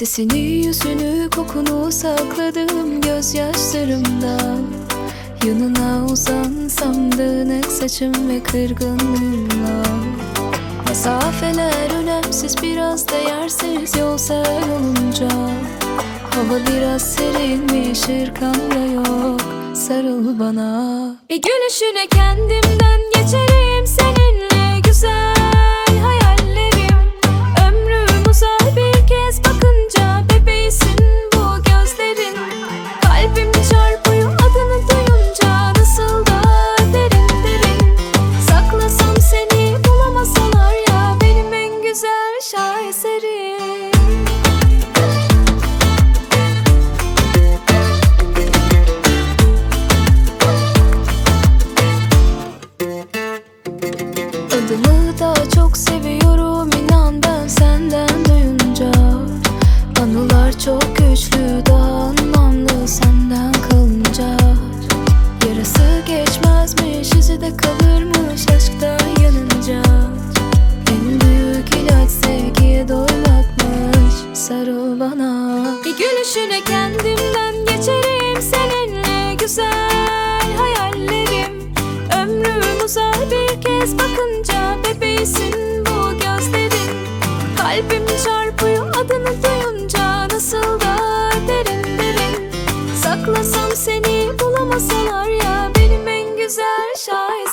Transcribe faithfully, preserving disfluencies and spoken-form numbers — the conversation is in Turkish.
Sesini, yüzünü, kokunu sakladım gözyaşlarımdan. Yanına uzansam dağınık saçım ve kırgınlığımla. Mesafeler önemsiz, biraz değersiz yol sen olunca. Hava biraz serinmiş, ırkan da yok, sarıl bana. Bir gülüşüne kendimden geçerim, seninle güzel hayallerim. Ömrüm uzar bir kez bakınca, bebeğisin bu gözlerin. Kalbim çarpıyor adını duyunca, nasıl da derin derin. Saklasam seni bulamasalar ya, benim en güzel şaheserim. Adımı daha çok seviyorum, inan ben senden duyunca. Anılar çok güçlü, daha anlamlı senden kalınca. Yarası geçmezmiş, izi de kalırmış aşktan yanınca. En büyük ilaç sevgiye doymakmış, sarıl bana. Bir gülüşüne kendimden geçerim, seninle güzel hayallerim. Ömrüm uzar bir kez bakınca, bebeğisin bu gözlerin. Kalbim çarpıyor adını duyunca, nasıl da derin derin. Saklasam seni bulamasalar ya, benim en güzel şahidim.